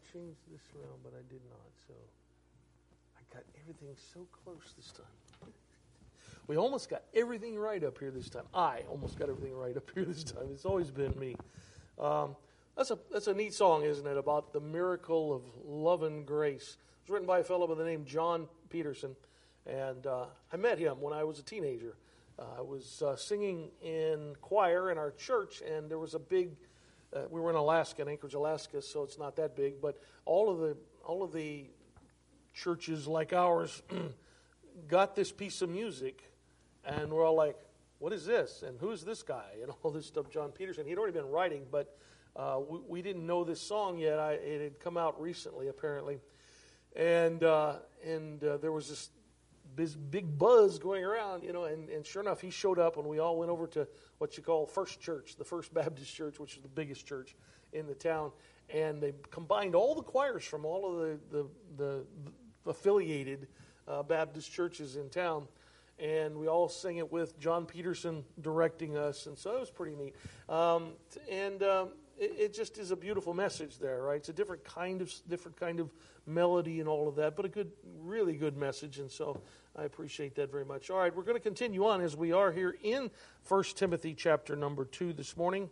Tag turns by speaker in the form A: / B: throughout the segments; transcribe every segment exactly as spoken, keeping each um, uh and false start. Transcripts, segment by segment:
A: change this around, but I did not. So I got everything so close this time. We almost got everything right up here this time. I almost got everything right up here this time. It's always been me. Um, that's a that's a neat song, isn't it? About the miracle of love and grace. It was written by a fellow by the name John Peterson, and uh, I met him when I was a teenager. Uh, I was uh, singing in choir in our church, and there was a big. Uh, we were in Alaska, in Anchorage, Alaska, so it's not that big. But all of the all of the churches like ours got this piece of music. And we're all like, what is this? And who's this guy? And all this stuff, John Peterson. He'd already been writing, but uh, we, we didn't know this song yet. I, it had come out recently, apparently. And uh, and uh, there was this, this big buzz going around, you know, and, and sure enough, he showed up, and we all went over to what you call First Church, the First Baptist Church, which is the biggest church in the town. And they combined all the choirs from all of the, the, the, the affiliated uh, Baptist churches in town. And we all sang it with John Peterson directing us, and so it was pretty neat. Um, and um, it, it just is a beautiful message there, right? It's a different kind of different kind of melody and all of that, but a good, really good message, and so I appreciate that very much. All right, we're going to continue on as we are here in First Timothy chapter number two this morning.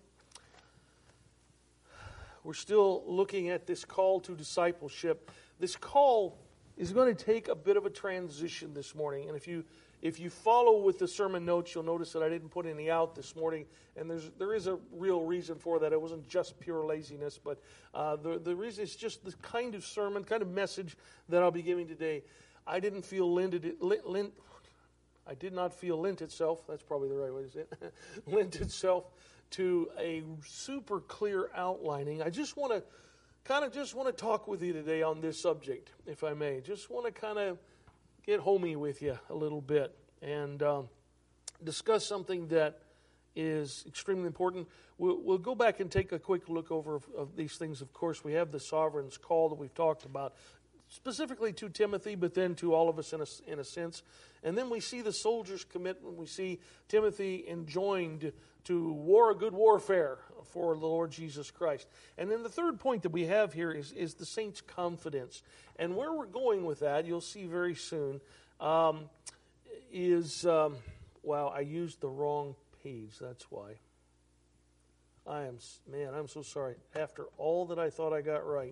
A: We're still looking at this call to discipleship. This call is going to take a bit of a transition this morning, and if you If you follow with the sermon notes, you'll notice that I didn't put any out this morning, and there's there is a real reason for that. It wasn't just pure laziness, but uh, the the reason is just the kind of sermon, kind of message that I'll be giving today. I didn't feel lent, lent, lent I did not feel lent itself. That's probably the right way to say it. Lent itself to a super clear outlining. I just want to kind of just want to talk with you today on this subject, if I may. Just want to kind of get homey with you a little bit and um, discuss something that is extremely important. We'll, we'll go back and take a quick look over of, of these things. Of course, we have the sovereign's call that we've talked about, specifically to Timothy, but then to all of us in a, in a sense. And then we see the soldier's commitment. We see Timothy enjoined to war a good warfare for the Lord Jesus Christ. And then the third point that we have here is, is the saint's confidence. And where we're going with that, you'll see very soon, um, is, um, wow, I used the wrong page, that's why. I am, man, I'm so sorry. After all that I thought I got right,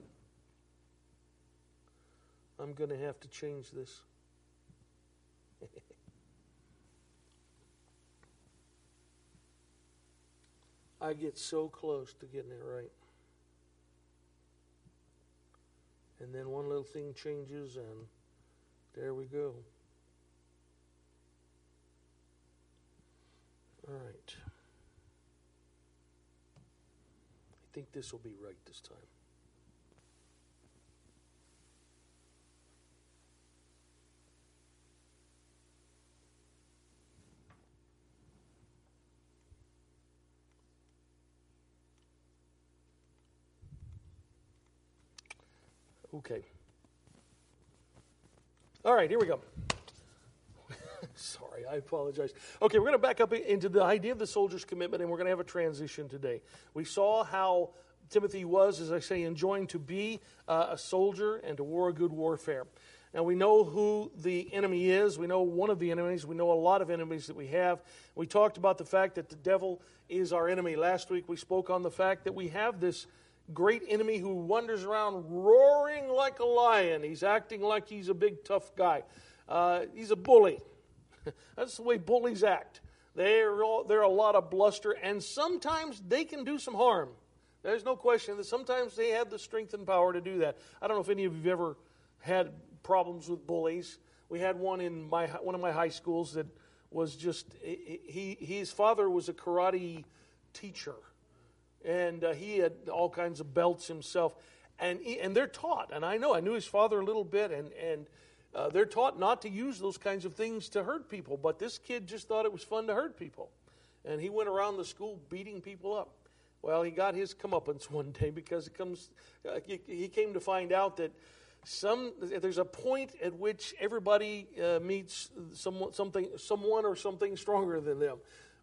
A: I'm going to have to change this. I get so close to getting it right. And then one little thing changes, and there we go. All right. I think this will be right this time. Okay. All right, here we go. Sorry, I apologize. Okay, we're going to back up into the idea of the soldier's commitment, and we're going to have a transition today. We saw how Timothy was, as I say, enjoined to be uh, a soldier and to war a good warfare. Now, we know who the enemy is. We know one of the enemies. We know a lot of enemies that we have. We talked about the fact that the devil is our enemy. Last week, we spoke on the fact that we have this great enemy who wanders around roaring like a lion. He's acting like he's a big, tough guy. Uh, he's a bully. That's the way bullies act. They're, all, they're a lot of bluster, and sometimes they can do some harm. There's no question that sometimes they have the strength and power to do that. I don't know if any of you have ever had problems with bullies. We had one in my one of my high schools that was just, he his father was a karate teacher. And uh, he had all kinds of belts himself. And he, and they're taught, and I know, I knew his father a little bit, and, and uh, they're taught not to use those kinds of things to hurt people. But this kid just thought it was fun to hurt people. And he went around the school beating people up. Well, he got his comeuppance one day because it comes. Uh, he, he came to find out that some there's a point at which everybody uh, meets someone, something, someone or something stronger than them.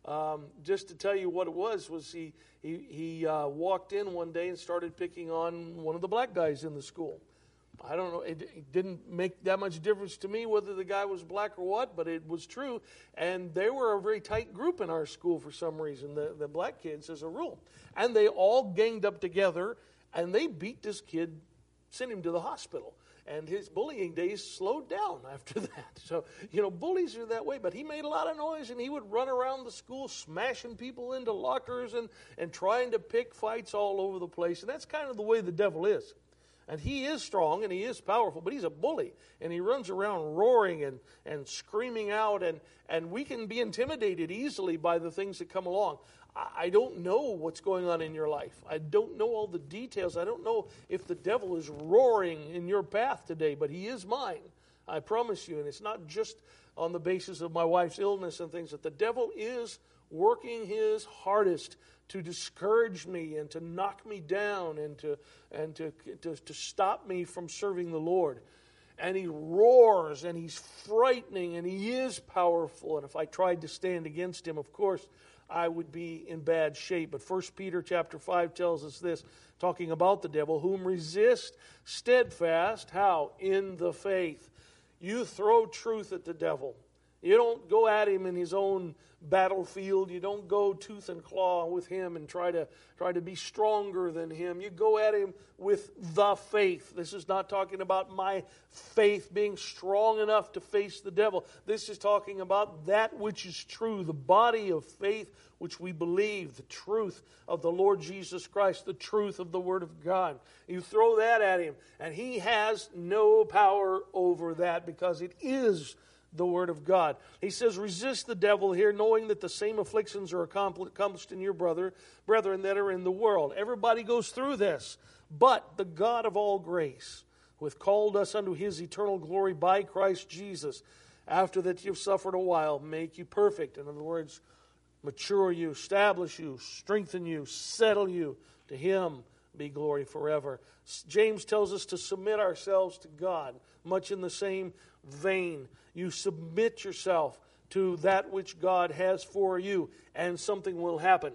A: Um, just to tell you what it was, was he he, he uh, walked in one day and started picking on one of the black guys in the school. I don't know, it, it didn't make that much difference to me whether the guy was black or what, but it was true. And they were a very tight group in our school for some reason, the, the black kids as a rule. And they all ganged up together, and they beat this kid, sent him to the hospital. And his bullying days slowed down after that. So, you know, bullies are that way. But he made a lot of noise, and he would run around the school smashing people into lockers and, and trying to pick fights all over the place. And that's kind of the way the devil is. And he is strong and he is powerful, but he's a bully. And he runs around roaring and, and screaming out. And, and we can be intimidated easily by the things that come along. I don't know what's going on in your life. I don't know all the details. I don't know if the devil is roaring in your path today, but he is mine. I promise you. And it's not just on the basis of my wife's illness and things, that the devil is working his hardest to discourage me and to knock me down and to and to, to, to stop me from serving the Lord. And he roars and he's frightening and he is powerful. And if I tried to stand against him, of course, I would be in bad shape. But First Peter chapter five tells us this, talking about the devil, whom resist steadfast, how? In the faith. You throw truth at the devil. You don't go at him in his own battlefield. You don't go tooth and claw with him and try to try to be stronger than him. You go at him with the faith. This is not talking about my faith being strong enough to face the devil. This is talking about that which is true, the body of faith which we believe, the truth of the Lord Jesus Christ, the truth of the Word of God. You throw that at him, and he has no power over that because it is the Word of God. He says, resist the devil here, knowing that the same afflictions are accomplished in your brother, brethren that are in the world. Everybody goes through this. But the God of all grace, who hath called us unto his eternal glory by Christ Jesus, after that you've suffered a while, make you perfect. In other words, mature you, establish you, strengthen you, settle you. To him be glory forever. James tells us to submit ourselves to God, much in the same vein. You submit yourself to that which God has for you, and something will happen.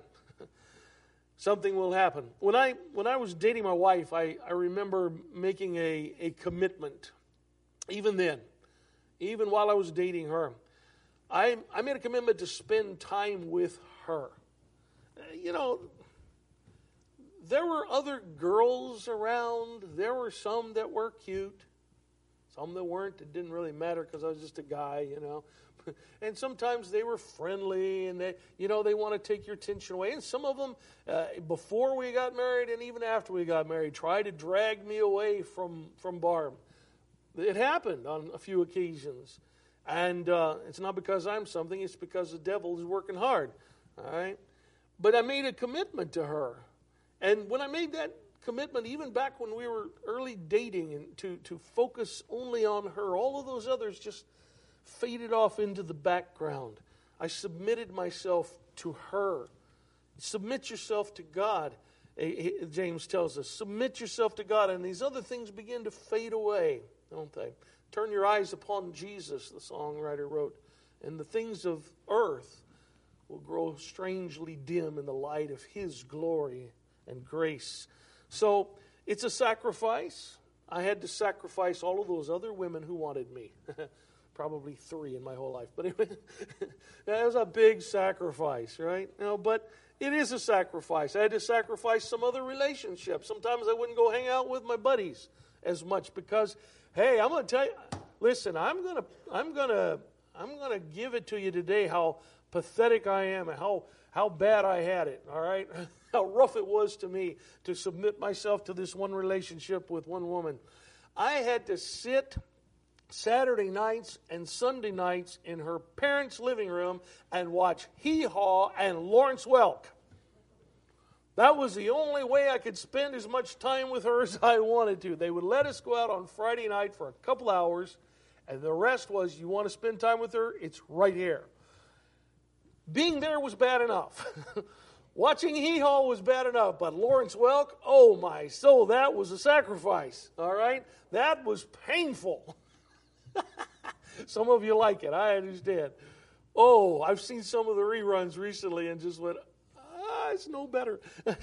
A: Something will happen. When I when I was dating my wife, I, I remember making a, a commitment. Even then, even while I was dating her, I I made a commitment to spend time with her. You know, there were other girls around. There were some that were cute. Some that weren't. It didn't really matter because I was just a guy, you know. And sometimes they were friendly and they, you know, they want to take your attention away. And some of them, uh, before we got married and even after we got married, tried to drag me away from, from Barb. It happened on a few occasions. And uh, it's not because I'm something, it's because the devil is working hard. All right? But I made a commitment to her. And when I made that commitment, even back when we were early dating, and to, to focus only on her, all of those others just faded off into the background. I submitted myself to her. Submit yourself to God, James tells us. Submit yourself to God, and these other things begin to fade away, don't they? Turn your eyes upon Jesus, the songwriter wrote, and the things of earth will grow strangely dim in the light of his glory and grace. So it's a sacrifice. I had to sacrifice all of those other women who wanted me. Probably three in my whole life. But anyway, that was a big sacrifice, right? You know, but it is a sacrifice. I had to sacrifice some other relationships. Sometimes I wouldn't go hang out with my buddies as much because, hey, I'm going to tell you, listen, I'm going to, I'm going to, I'm going to give it to you today how pathetic I am and how, how bad I had it, all right? How rough it was to me to submit myself to this one relationship with one woman. I had to sit Saturday nights and Sunday nights in her parents' living room and watch Hee Haw and Lawrence Welk. That was the only way I could spend as much time with her as I wanted to. They would let us go out on Friday night for a couple hours, and the rest was, you want to spend time with her? It's right here. Being there was bad enough. Watching Hee Haw was bad enough, but Lawrence Welk, oh my soul, that was a sacrifice, all right? That was painful. Some of you like it, I understand. Oh, I've seen some of the reruns recently and just went, ah, it's no better.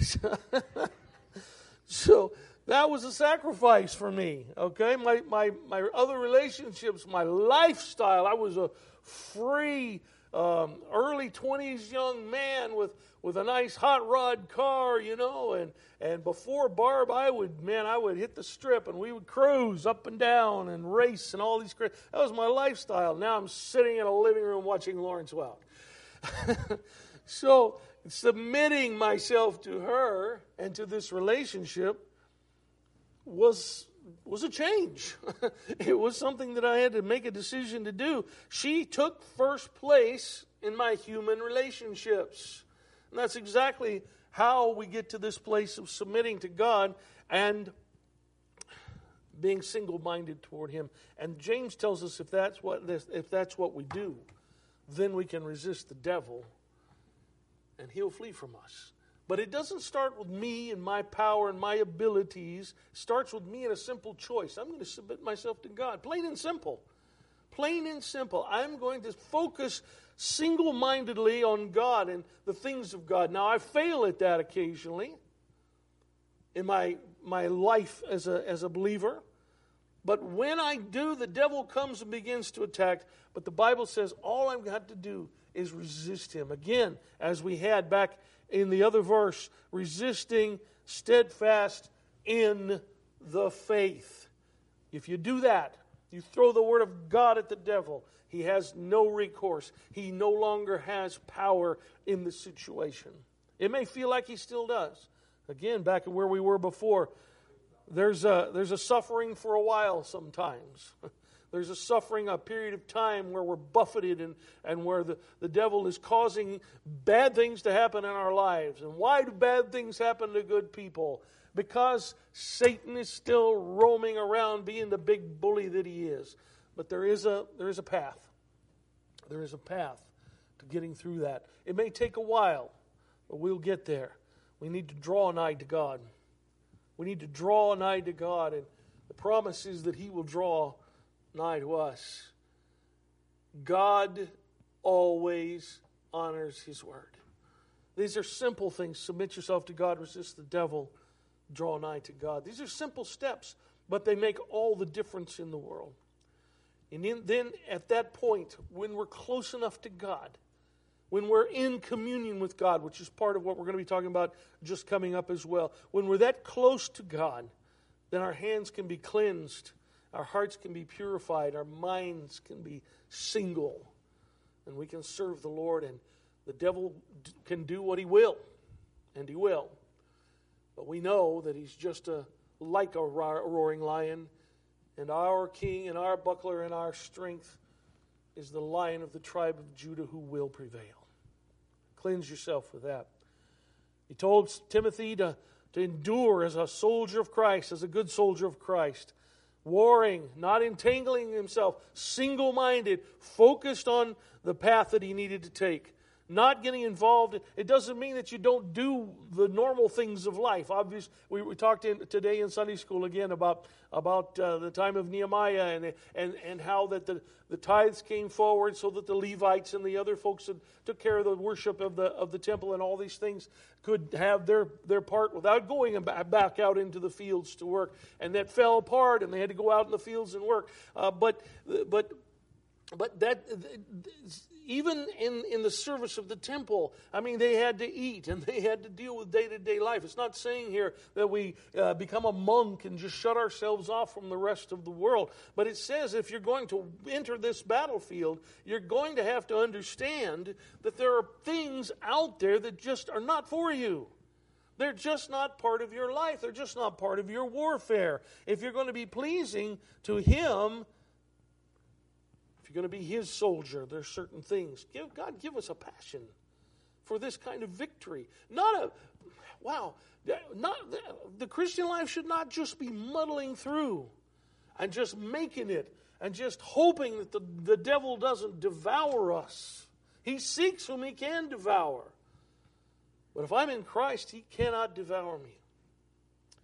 A: So that was a sacrifice for me, okay? My, my, my other relationships, my lifestyle, I was a free, um, early twenties young man with, with a nice hot rod car, you know, and, and before Barb, I would, man, I would hit the strip and we would cruise up and down and race and all these, cra- that was my lifestyle. Now I'm sitting in a living room watching Lawrence Welk. So submitting myself to her and to this relationship was was a change. It was something that I had to make a decision to do. She took first place in my human relationships. And that's exactly how we get to this place of submitting to God and being single-minded toward Him. And James tells us if that's what if that's what we do, then we can resist the devil and he'll flee from us. But it doesn't start with me and my power and my abilities. It starts with me and a simple choice. I'm going to submit myself to God. Plain and simple. Plain and simple. I'm going to focus single-mindedly on God and the things of God. Now, I fail at that occasionally in my my life as a as a believer. But when I do, the devil comes and begins to attack. But the Bible says all I've got to do is resist him. Again, as we had back in the other verse, resisting steadfast in the faith. If you do that, you throw the word of God at the devil, he has no recourse. He no longer has power in the situation. It may feel like he still does. Again, back at where we were before, there's a, there's a suffering for a while sometimes. There's a suffering, a period of time where we're buffeted and, and where the, the devil is causing bad things to happen in our lives. And why do bad things happen to good people? Because Satan is still roaming around being the big bully that he is. But there is a there is a path. There is a path to getting through that. It may take a while, but we'll get there. We need to draw nigh to God. We need to draw nigh to God. And the promise is that He will draw nigh to us. God always honors His word. These are simple things. Submit yourself to God, resist the devil, draw nigh to God. These are simple steps, but they make all the difference in the world. And in, then at that point, when we're close enough to God, when we're in communion with God, which is part of what we're going to be talking about just coming up as well, when we're that close to God, then our hands can be cleansed, our hearts can be purified, our minds can be single, and we can serve the Lord, and the devil can do what he will, and he will. But we know that he's just a like a roaring lion, and our king and our buckler and our strength is the Lion of the tribe of Judah who will prevail. Cleanse yourself with that. He told Timothy to, to endure as a soldier of Christ, as a good soldier of Christ, warring, not entangling himself, single-minded, focused on the path that he needed to take. Not getting involved. It doesn't mean that you don't do the normal things of life. Obviously, we, we talked in, today in Sunday school again about about uh, the time of Nehemiah and and and how that the, the tithes came forward so that the Levites and the other folks that took care of the worship of the of the temple and all these things could have their their part without going back out into the fields to work. And that fell apart, and they had to go out in the fields and work. Uh, but but. But that, even in, in the service of the temple, I mean, they had to eat and they had to deal with day-to-day life. It's not saying here that we uh, become a monk and just shut ourselves off from the rest of the world. But it says if you're going to enter this battlefield, you're going to have to understand that there are things out there that just are not for you. They're just not part of your life. They're just not part of your warfare. If you're going to be pleasing to Him, going to be His soldier, there's certain things. Give God, give us a passion for this kind of victory. Not a, wow, not the Christian life should not just be muddling through and just making it and just hoping that the, the devil doesn't devour us. He seeks whom he can devour. But if I'm in Christ, he cannot devour me.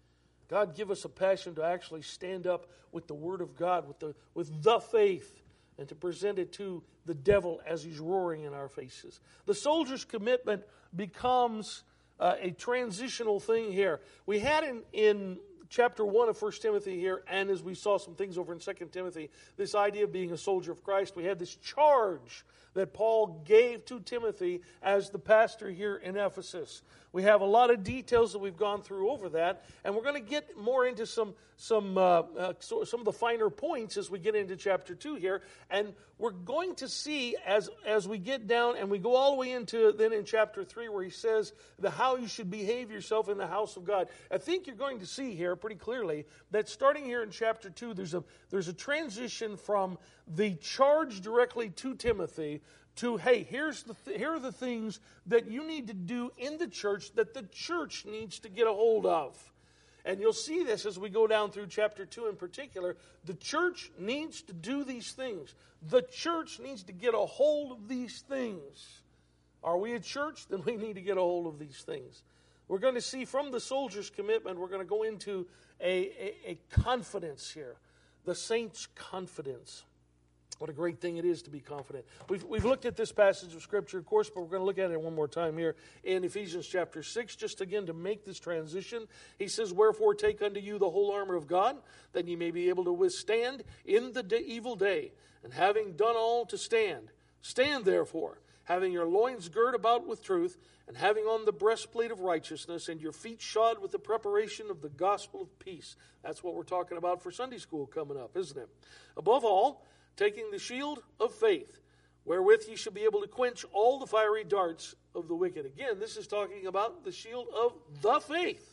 A: God, give us a passion to actually stand up with the Word of God, with the with the faith, and to present it to the devil as he's roaring in our faces. The soldier's commitment becomes uh, a transitional thing here. We had in, in chapter one of First Timothy here, and as we saw some things over in Second Timothy, this idea of being a soldier of Christ, we had this charge that Paul gave to Timothy as the pastor here in Ephesus. We have a lot of details that we've gone through over that, and we're going to get more into some some uh, uh, so, some of the finer points as we get into chapter two here, and we're going to see as as we get down and we go all the way into then in chapter three where he says the how you should behave yourself in the house of God. I think you're going to see here pretty clearly that starting here in chapter two, there's a there's a transition from the charge directly to Timothy to, hey, here's the th- here are the things that you need to do in the church that the church needs to get a hold of. And you'll see this as we go down through chapter two in particular. The church needs to do these things. The church needs to get a hold of these things. Are we a church? Then we need to get a hold of these things. We're going to see from the soldier's commitment, we're going to go into a, a, a confidence here. The saint's confidence. What a great thing it is to be confident. We've, we've looked at this passage of Scripture, of course, but we're going to look at it one more time here in Ephesians chapter six, just again to make this transition. He says, wherefore take unto you the whole armor of God, that ye may be able to withstand in the day, evil day, and having done all to stand. Stand therefore, having your loins girt about with truth, and having on the breastplate of righteousness, and your feet shod with the preparation of the gospel of peace. That's what we're talking about for Sunday school coming up, isn't it? Above all, taking the shield of faith, wherewith ye shall be able to quench all the fiery darts of the wicked. Again, this is talking about the shield of the faith.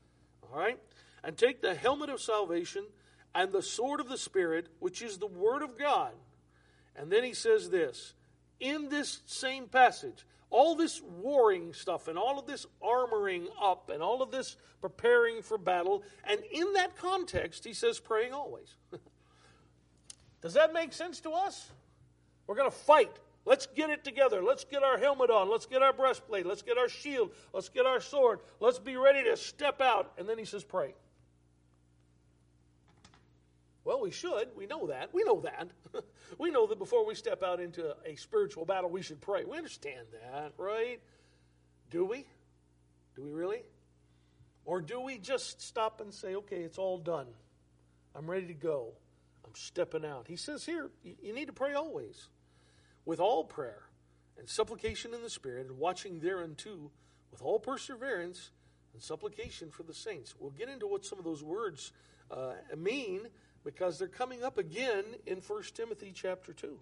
A: All right? And take the helmet of salvation and the sword of the Spirit, which is the word of God. And then he says this, in this same passage, all this warring stuff and all of this armoring up and all of this preparing for battle, and in that context, he says praying always. Does that make sense to us? We're going to fight. Let's get it together. Let's get our helmet on. Let's get our breastplate. Let's get our shield. Let's get our sword. Let's be ready to step out. And then he says, pray. Well, we should. We know that. We know that. We know that before we step out into a spiritual battle, we should pray. We understand that, right? Do we? Do we really? Or do we just stop and say, okay, it's all done. I'm ready to go. I'm stepping out. He says here, you need to pray always, with all prayer and supplication in the Spirit, and watching thereunto with all perseverance and supplication for the saints. We'll get into what some of those words uh, mean, because they're coming up again in First Timothy chapter two.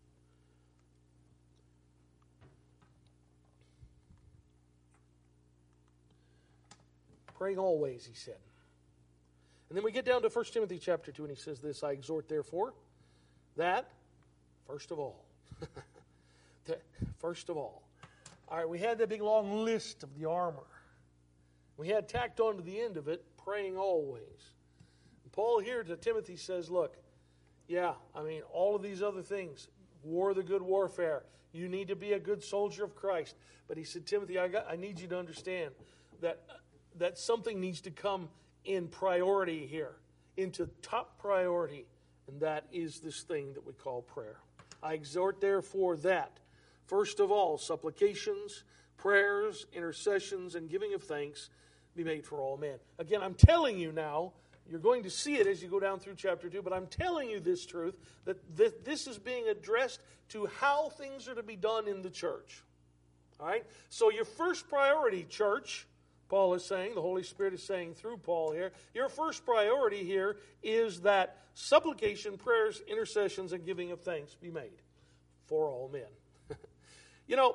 A: Praying always, he said. And then we get down to First Timothy chapter two, and he says this, I exhort therefore that, first of all, first of all. All right, we had that big long list of the armor. We had tacked on to the end of it, praying always. And Paul here to Timothy says, look, yeah, I mean, all of these other things, war the good warfare. You need to be a good soldier of Christ. But he said, Timothy, I, got, I need you to understand that, that something needs to come in priority here, into top priority, and that is this thing that we call prayer. I exhort therefore that, first of all, supplications, prayers, intercessions, and giving of thanks be made for all men. Again, I'm telling you now, you're going to see it as you go down through chapter two, but I'm telling you this truth, that th- this is being addressed to how things are to be done in the church. All right? So your first priority, church, Paul is saying, the Holy Spirit is saying through Paul here, your first priority here is that supplication, prayers, intercessions, and giving of thanks be made for all men. You know,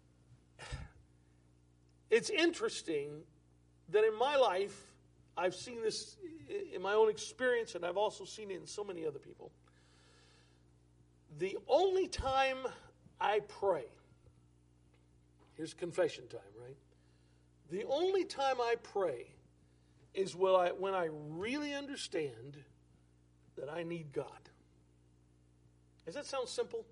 A: it's interesting that in my life, I've seen this in my own experience, and I've also seen it in so many other people. The only time I pray, here's confession time, right? The only time I pray is when I, when I really understand that I need God. Does that sound simple?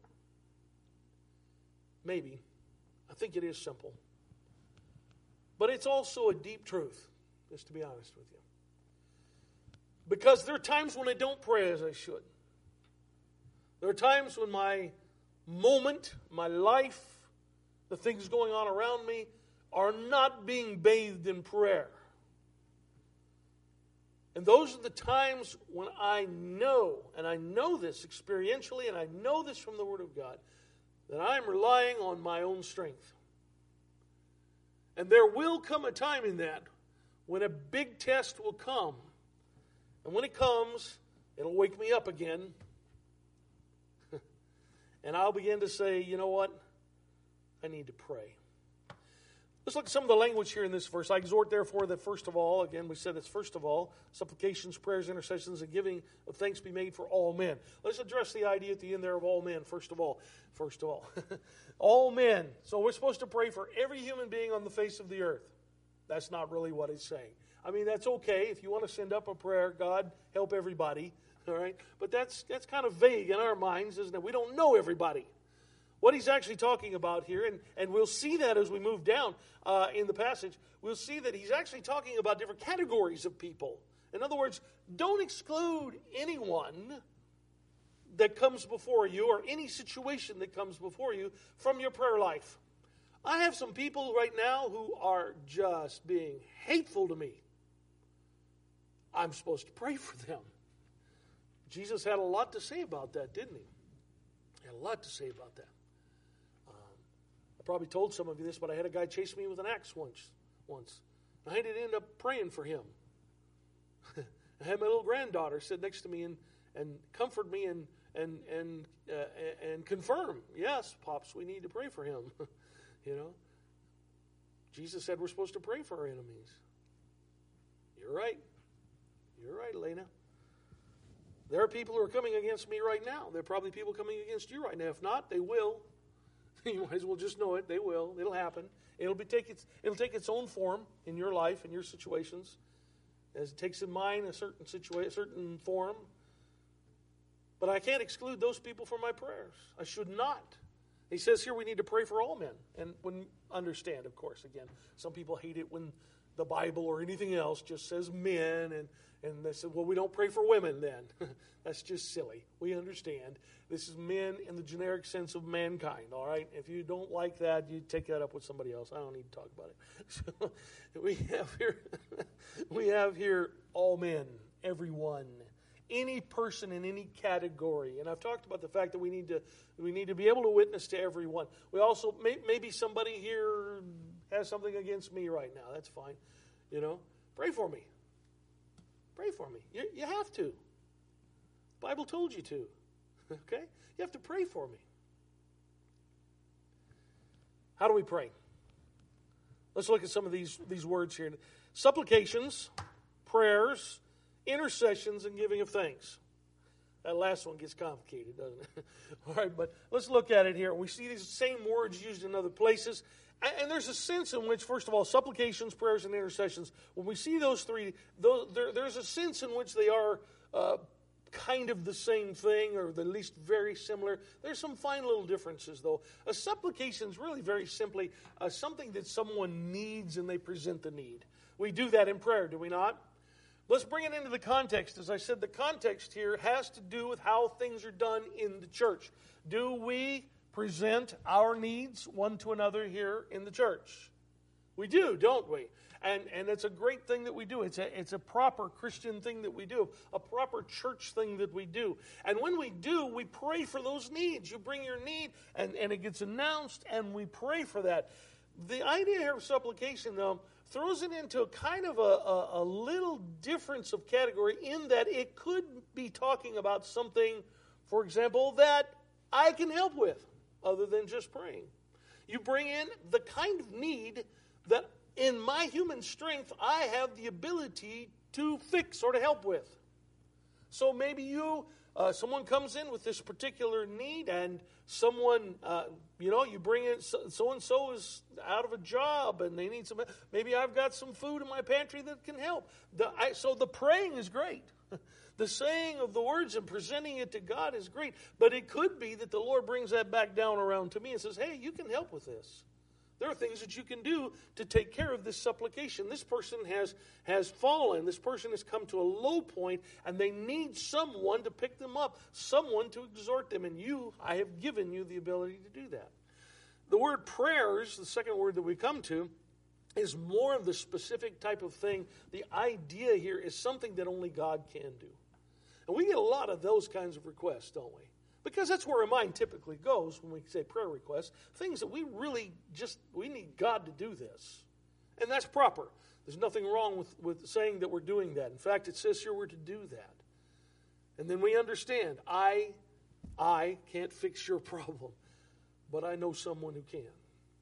A: Maybe. I think it is simple. But it's also a deep truth, just to be honest with you. Because there are times when I don't pray as I should. There are times when my moment, my life, the things going on around me are not being bathed in prayer. And those are the times when I know, and I know this experientially, and I know this from the Word of God, that I'm relying on my own strength. And there will come a time in that when a big test will come. And when it comes, it'll wake me up again. And I'll begin to say, you know what? I need to pray. Let's look at some of the language here in this verse. I exhort, therefore, that first of all, again, we said it's first of all, supplications, prayers, intercessions, and giving of thanks be made for all men. Let's address the idea at the end there of all men, first of all. First of all. All men. So we're supposed to pray for every human being on the face of the earth. That's not really what it's saying. I mean, that's okay if you want to send up a prayer, God, help everybody. All right? But that's that's kind of vague in our minds, isn't it? We don't know everybody. What he's actually talking about here, and, and we'll see that as we move down uh, in the passage, we'll see that he's actually talking about different categories of people. In other words, don't exclude anyone that comes before you or any situation that comes before you from your prayer life. I have some people right now who are just being hateful to me. I'm supposed to pray for them. Jesus had a lot to say about that, didn't he? He had a lot to say about that. Probably told some of you this, but I had a guy chase me with an axe once. Once, I had to end up praying for him. I had my little granddaughter sit next to me and, and comfort me and and and uh, and confirm, yes, pops, we need to pray for him. You know, Jesus said we're supposed to pray for our enemies. You're right. You're right, Elena. There are people who are coming against me right now. There are probably people coming against you right now. If not, they will. You might as well just know it. They will. It'll happen. It'll be take its it'll take its own form in your life and your situations, as it takes in mine a certain situation, a certain form. But I can't exclude those people from my prayers. I should not. He says here we need to pray for all men, and when understand, of course. Again, some people hate it when the Bible or anything else just says men, and and they say, well, we don't pray for women then. That's just silly. We understand. This is men in the generic sense of mankind, all right? If you don't like that, you take that up with somebody else. I don't need to talk about it. So we have here, we have here all men, everyone, any person in any category. And I've talked about the fact that we need to we need to be able to witness to everyone. We also, may, maybe somebody here has something against me right now. That's fine. You know, pray for me. Pray for me. You, you have to. The Bible told you to. Okay? You have to pray for me. How do we pray? Let's look at some of these, these words here. Supplications, prayers, intercessions, and giving of thanks. That last one gets complicated, doesn't it? All right, but let's look at it here. We see these same words used in other places. And there's a sense in which, first of all, supplications, prayers, and intercessions, when we see those three, those, there, there's a sense in which they are uh, kind of the same thing, or at least very similar. There's some fine little differences, though. A supplication is really very simply uh, something that someone needs and they present the need. We do that in prayer, do we not? Let's bring it into the context. As I said, the context here has to do with how things are done in the church. Do we present our needs one to another here in the church? We do, don't we? And and it's a great thing that we do. It's a it's a proper Christian thing that we do, a proper church thing that we do. And when we do, we pray for those needs. You bring your need, and, and it gets announced, and we pray for that. The idea here of supplication, though, throws it into kind of a, a, a little difference of category in that it could be talking about something, for example, that I can help with, other than just praying. You bring in the kind of need that in my human strength I have the ability to fix or to help with. So maybe you, uh, someone comes in with this particular need, and someone, uh, you know, you bring in, so-and-so is out of a job and they need some, maybe I've got some food in my pantry that can help. The, I, so the praying is great. The saying of the words and presenting it to God is great. But it could be that the Lord brings that back down around to me and says, hey, you can help with this. There are things that you can do to take care of this supplication. This person has, has fallen. This person has come to a low point, and they need someone to pick them up, someone to exhort them. And you, I have given you the ability to do that. The word prayers, the second word that we come to, is more of the specific type of thing. The idea here is something that only God can do. And we get a lot of those kinds of requests, don't we? Because that's where our mind typically goes when we say prayer requests. Things that we really just, we need God to do this. And that's proper. There's nothing wrong with, with saying that we're doing that. In fact, it says here we're to do that. And then we understand, I, I can't fix your problem, but I know someone who can.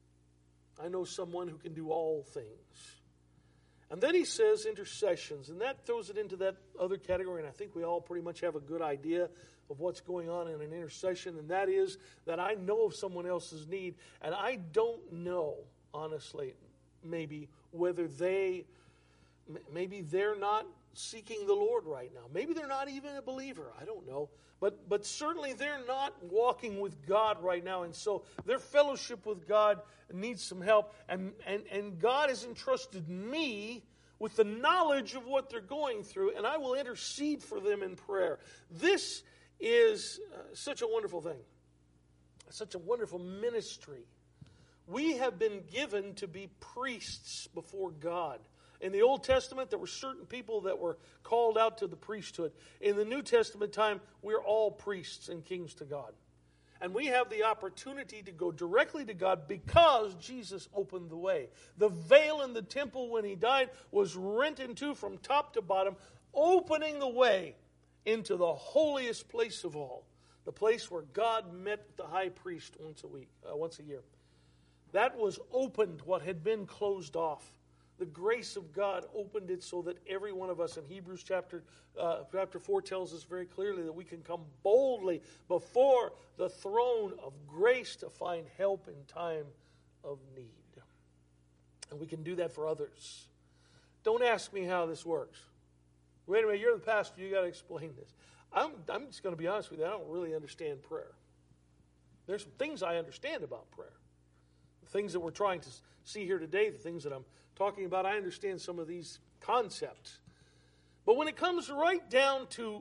A: I know someone who can do all things. And then he says intercessions, and that throws it into that other category, and I think we all pretty much have a good idea of what's going on in an intercession, and that is that I know of someone else's need, and I don't know, honestly, maybe, whether they, maybe they're not seeking the Lord right now. Maybe they're not even a believer. I don't know. But but certainly they're not walking with God right now, and so their fellowship with God needs some help, and, and, and God has entrusted me with the knowledge of what they're going through, and I will intercede for them in prayer. This is uh, such a wonderful thing, such a wonderful ministry. We have been given to be priests before God. In the Old Testament, there were certain people that were called out to the priesthood. In the New Testament time, we're all priests and kings to God. And we have the opportunity to go directly to God because Jesus opened the way. The veil in the temple when he died was rent in two from top to bottom, opening the way into the holiest place of all, the place where God met the high priest once a week, uh, once a year. That was opened, what had been closed off. The grace of God opened it so that every one of us, in Hebrews chapter uh, chapter four tells us very clearly that we can come boldly before the throne of grace to find help in time of need. And we can do that for others. Don't ask me how this works. Wait a minute, you're the pastor, you got to explain this. I'm, I'm just going to be honest with you, I don't really understand prayer. There's some things I understand about prayer. The things that we're trying to see here today, the things that I'm talking about, I understand some of these concepts. But when it comes right down to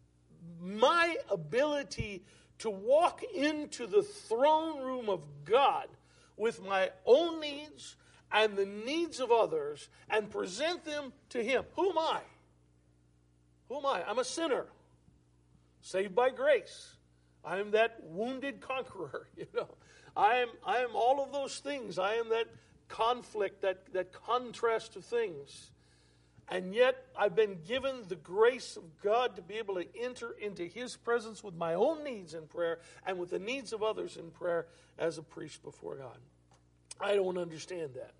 A: my ability to walk into the throne room of God with my own needs and the needs of others and present them to Him, who am I? Who am I? I'm a sinner, saved by grace. I am that wounded conqueror, you know. I am I am all of those things. I am that conflict, that, that contrast of things. And yet I've been given the grace of God to be able to enter into His presence with my own needs in prayer and with the needs of others in prayer as a priest before God. I don't understand that.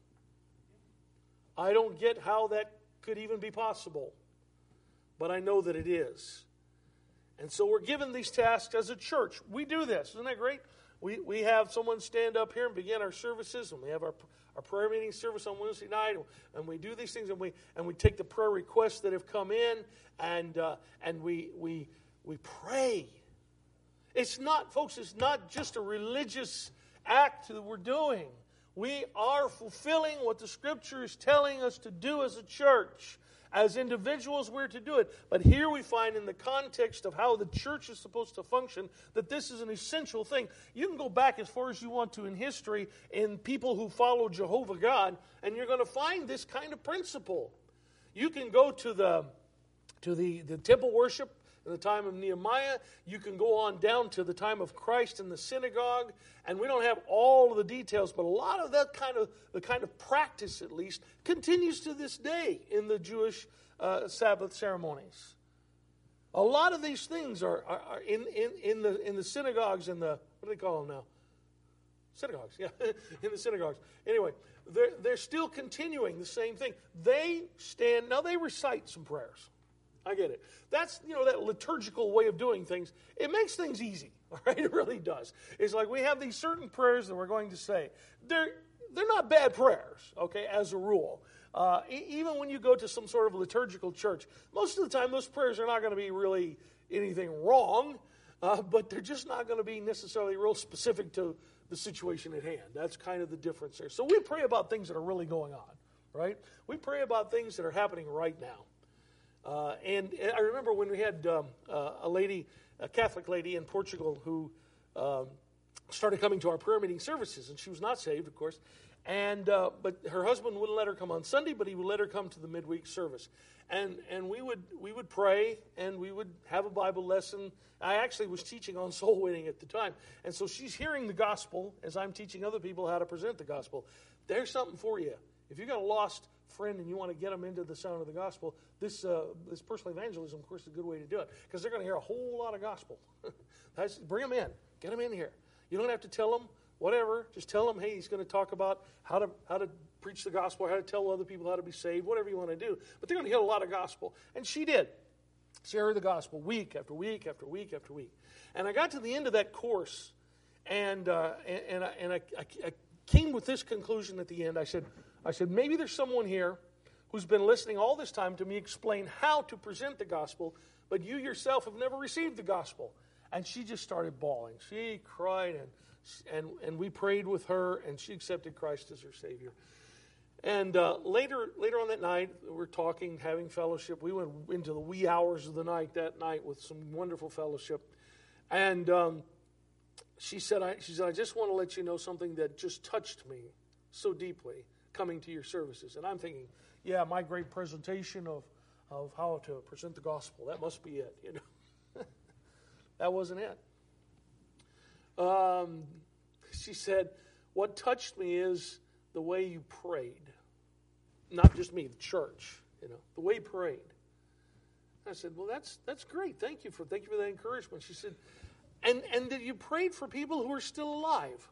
A: I don't get how that could even be possible. But I know that it is. And so we're given these tasks as a church. We do this. Isn't that great? We we have someone stand up here and begin our services, and we have our our prayer meeting service on Wednesday night, and we do these things, and we and we take the prayer requests that have come in, and uh, and we we we pray. It's not, folks. It's not just a religious act that we're doing. We are fulfilling what the Scripture is telling us to do as a church. As individuals, we're to do it. But here we find in the context of how the church is supposed to function that this is an essential thing. You can go back as far as you want to in history in people who follow Jehovah God, and you're going to find this kind of principle. You can go to the to the, the temple worship in the time of Nehemiah. You can go on down to the time of Christ in the synagogue, and we don't have all of the details, but a lot of that kind of the kind of practice, at least, continues to this day in the Jewish uh, Sabbath ceremonies. A lot of these things are, are, are in, in, in the in the synagogues and the what do they call them now? Synagogues, yeah, in the synagogues. Anyway, they're they're still continuing the same thing. They stand now. They recite some prayers. I get it. That's, you know, that liturgical way of doing things. It makes things easy, all right? It really does. It's like we have these certain prayers that we're going to say. They're they're not bad prayers, okay, as a rule. Uh, e- even when you go to some sort of liturgical church, most of the time those prayers are not going to be really anything wrong, uh, but they're just not going to be necessarily real specific to the situation at hand. That's kind of the difference there. So we pray about things that are really going on, right? We pray about things that are happening right now. Uh, and I remember when we had um, uh, a lady, a Catholic lady in Portugal who um, started coming to our prayer meeting services, and she was not saved, of course. And uh, but her husband wouldn't let her come on Sunday, but he would let her come to the midweek service. And and we would we would pray, and we would have a Bible lesson. I actually was teaching on soul winning at the time, and so she's hearing the gospel as I'm teaching other people how to present the gospel. There's something for you. If you've got a lost friend and you want to get them into the sound of the gospel, this uh, this personal evangelism, of course, is a good way to do it, because they're going to hear a whole lot of gospel. That's, bring them in, get them in here. You don't have to tell them whatever. Just tell them, hey, he's going to talk about how to how to preach the gospel, how to tell other people how to be saved, whatever you want to do. But they're going to hear a lot of gospel, and she did. She heard the gospel week after week after week after week. And I got to the end of that course, and uh, and, and, I, and I, I, I came with this conclusion at the end. I said, I said, maybe there's someone here who's been listening all this time to me explain how to present the gospel, but you yourself have never received the gospel. And she just started bawling. She cried, and and and we prayed with her, and she accepted Christ as her Savior. And uh, later later on that night, we're talking, having fellowship. We went into the wee hours of the night that night with some wonderful fellowship. And um, she said, I, she said, I just want to let you know something that just touched me so deeply coming to your services. And I'm thinking, yeah, my great presentation of, of how to present the gospel, that must be it, you know. That wasn't it. Um, she said, what touched me is the way you prayed. Not just me, the church, you know, the way you prayed. I said, well, that's that's great. Thank you for thank you for that encouragement. She said, and and that you prayed for people who are still alive.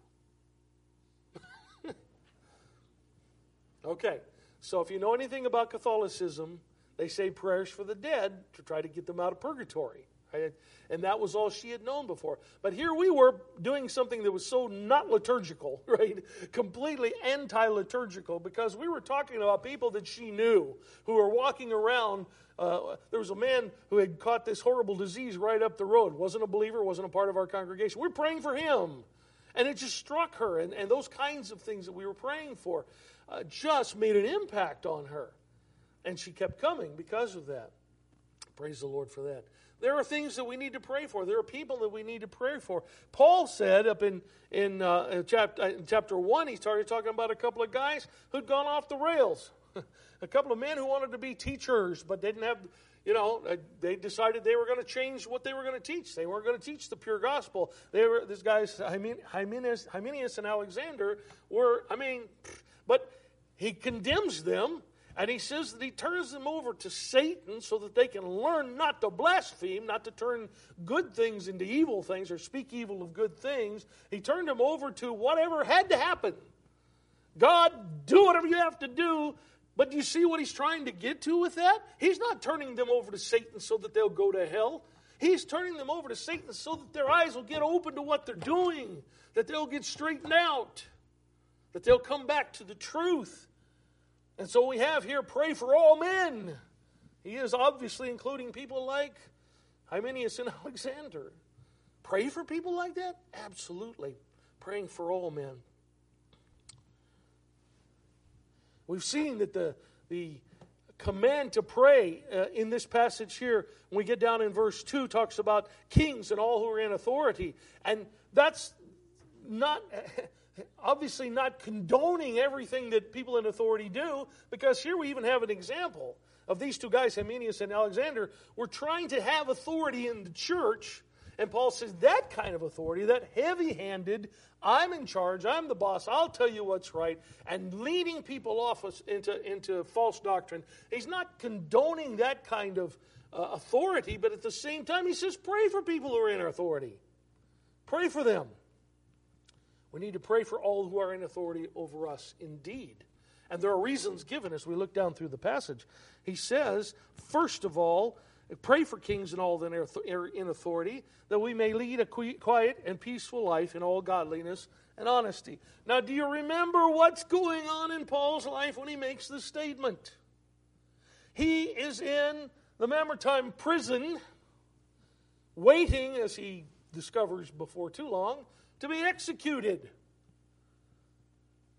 A: Okay, so if you know anything about Catholicism, they say prayers for the dead to try to get them out of purgatory. Right? And that was all she had known before. But here we were doing something that was so not liturgical, right? Completely anti-liturgical, because we were talking about people that she knew who were walking around. Uh, there was a man who had caught this horrible disease right up the road. Wasn't a believer, wasn't a part of our congregation. We're praying for him. And it just struck her. And, and those kinds of things that we were praying for uh, just made an impact on her. And she kept coming because of that. Praise the Lord for that. There are things that we need to pray for. There are people that we need to pray for. Paul said up in, in, uh, in, chapter, in chapter one, he started talking about a couple of guys who'd gone off the rails. A couple of men who wanted to be teachers, but didn't have, you know, they decided they were going to change what they were going to teach. They weren't going to teach the pure gospel. They were, these guys, Hymenaeus, Hymenaeus and Alexander, were, I mean, but he condemns them. And he says that he turns them over to Satan so that they can learn not to blaspheme, not to turn good things into evil things or speak evil of good things. He turned them over to whatever had to happen. God, do whatever you have to do. But do you see what he's trying to get to with that? He's not turning them over to Satan so that they'll go to hell. He's turning them over to Satan so that their eyes will get open to what they're doing, that they'll get straightened out, that they'll come back to the truth. And so we have here, pray for all men. He is obviously including people like Hymenaeus and Alexander. Pray for people like that? Absolutely. Praying for all men. We've seen that the, the command to pray uh, in this passage here, when we get down in verse two, talks about kings and all who are in authority. And that's not... obviously not condoning everything that people in authority do, because here we even have an example of these two guys, Hymenaeus and Alexander, were trying to have authority in the church. And Paul says that kind of authority, that heavy-handed, I'm in charge, I'm the boss, I'll tell you what's right, and leading people off into, into false doctrine. He's not condoning that kind of uh, authority, but at the same time he says pray for people who are in authority. Pray for them. We need to pray for all who are in authority over us indeed. And there are reasons given as we look down through the passage. He says, first of all, pray for kings and all that are in authority, that we may lead a quiet and peaceful life in all godliness and honesty. Now, do you remember what's going on in Paul's life when he makes this statement? He is in the Mamertine prison, waiting, as he discovers before too long, to be executed.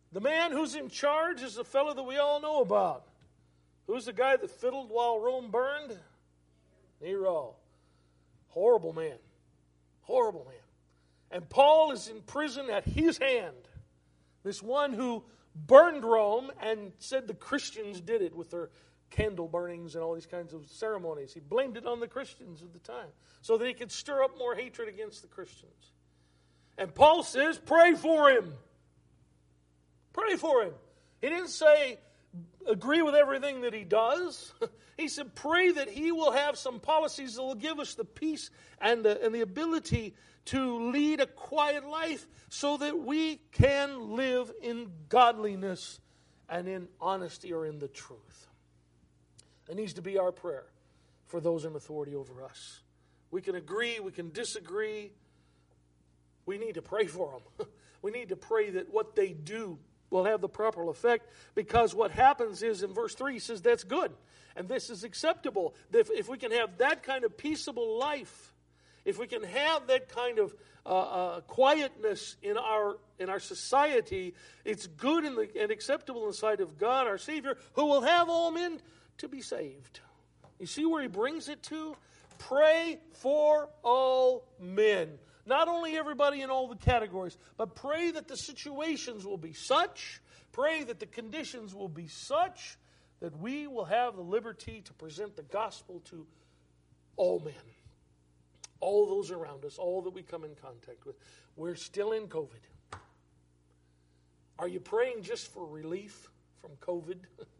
A: The man who's in charge is the fellow that we all know about. Who's the guy that fiddled while Rome burned? Nero. Horrible man. Horrible man. And Paul is in prison at his hand. This one who burned Rome and said the Christians did it with their candle burnings and all these kinds of ceremonies. He blamed it on the Christians at the time so that he could stir up more hatred against the Christians. And Paul says, pray for him. Pray for him. He didn't say agree with everything that he does. He said pray that he will have some policies that will give us the peace and the, and the ability to lead a quiet life so that we can live in godliness and in honesty or in the truth. It needs to be our prayer for those in authority over us. We can agree, we can disagree. We need to pray for them. We need to pray that what they do will have the proper effect, because what happens is in verse three he says that's good and this is acceptable. If, if we can have that kind of peaceable life, if we can have that kind of uh, uh, quietness in our in our society, it's good in the, and acceptable in the sight of God, our Savior, who will have all men to be saved. You see where he brings it to? Pray for all men. Not only everybody in all the categories, but pray that the situations will be such, pray that the conditions will be such, that we will have the liberty to present the gospel to all men. All those around us, all that we come in contact with. We're still in COVID. Are you praying just for relief from COVID?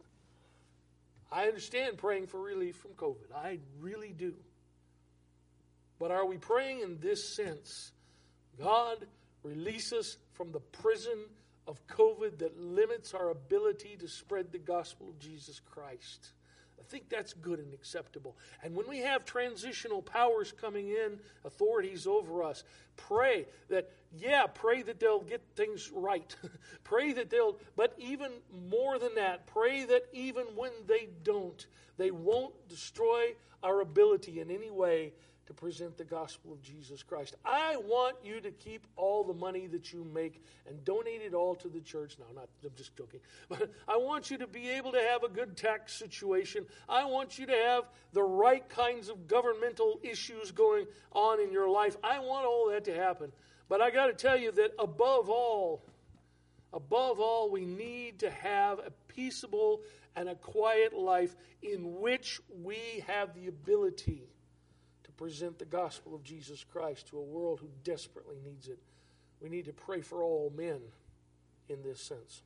A: I understand praying for relief from COVID. I really do. But are we praying in this sense? God, release us from the prison of COVID that limits our ability to spread the gospel of Jesus Christ. I think that's good and acceptable. And when we have transitional powers coming in, authorities over us, pray that, yeah, pray that they'll get things right. Pray that they'll, but even more than that, pray that even when they don't, they won't destroy our ability in any way to present the gospel of Jesus Christ. I want you to keep all the money that you make and donate it all to the church. No, not, I'm just joking. But I want you to be able to have a good tax situation. I want you to have the right kinds of governmental issues going on in your life. I want all that to happen. But I got to tell you that above all, above all, we need to have a peaceable and a quiet life in which we have the ability present the gospel of Jesus Christ to a world who desperately needs it. We need to pray for all men in this sense.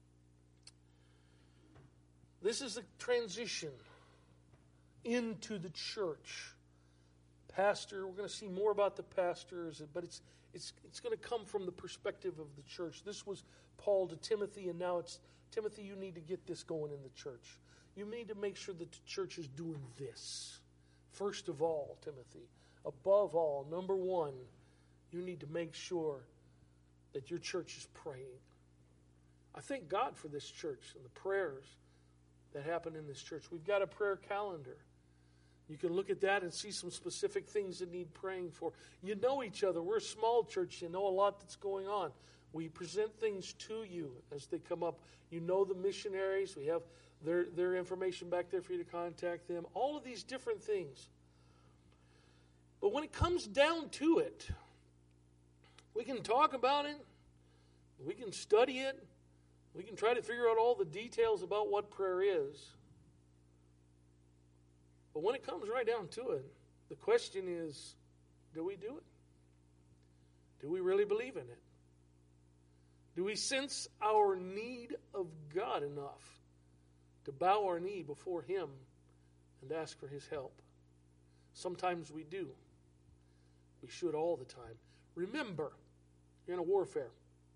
A: This is the transition into the church. Pastor, we're going to see more about the pastors, but it's it's it's going to come from the perspective of the church. This was Paul to Timothy, and now it's Timothy, you need to get this going in the church. You need to make sure that the church is doing this. First of all, Timothy, above all, number one, you need to make sure that your church is praying. I thank God for this church and the prayers that happen in this church. We've got a prayer calendar. You can look at that and see some specific things that need praying for. You know each other. We're a small church. You know a lot that's going on. We present things to you as they come up. You know the missionaries. We have Their, their information back there for you to contact them. All of these different things. But when it comes down to it, we can talk about it. We can study it. We can try to figure out all the details about what prayer is. But when it comes right down to it, the question is, do we do it? Do we really believe in it? Do we sense our need of God enough to bow our knee before Him and ask for His help? Sometimes we do. We should all the time. Remember, you're in a warfare.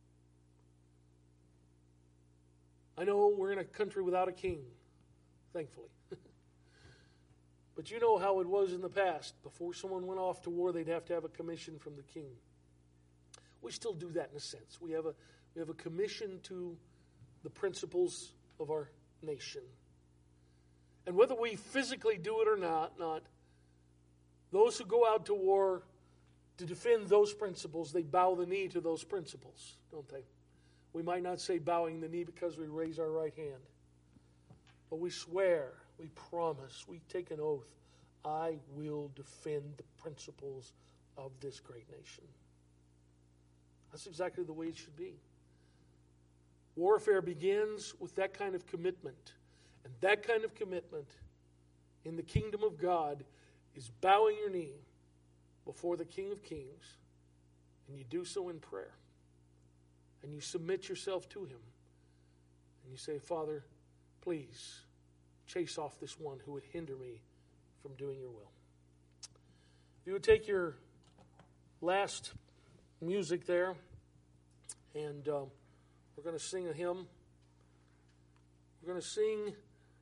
A: I know we're in a country without a king, thankfully. But you know how it was in the past. Before someone went off to war, they'd have to have a commission from the king. We still do that in a sense. We have a, we have a commission to the principles of our nation. And whether we physically do it or not, not, those who go out to war to defend those principles, they bow the knee to those principles, don't they? We might not say bowing the knee because we raise our right hand. But we swear, we promise, we take an oath, I will defend the principles of this great nation. That's exactly the way it should be. Warfare begins with that kind of commitment. And that kind of commitment in the kingdom of God is bowing your knee before the King of Kings. And you do so in prayer. And you submit yourself to Him. And you say, Father, please chase off this one who would hinder me from doing your will. If you would take your last music there, and uh, we're going to sing a hymn. We're going to sing,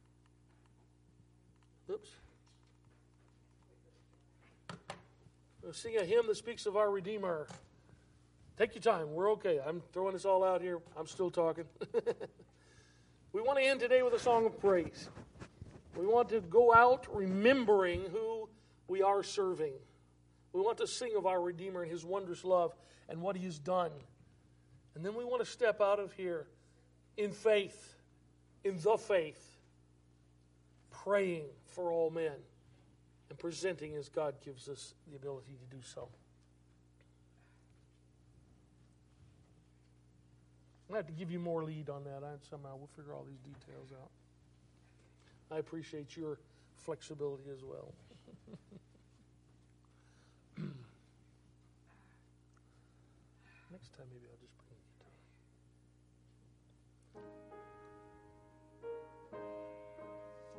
A: oops. We're going to sing a hymn that speaks of our Redeemer. Take your time. We're okay. I'm throwing this all out here. I'm still talking. We want to end today with a song of praise. We want to go out remembering who we are serving. We want to sing of our Redeemer and His wondrous love and what He has done. And then we want to step out of here in faith, in the faith, praying for all men and presenting as God gives us the ability to do so. I'm going to have to give you more lead on that. I, somehow we'll figure all these details out. I appreciate your flexibility as well. Next time maybe I'll just bring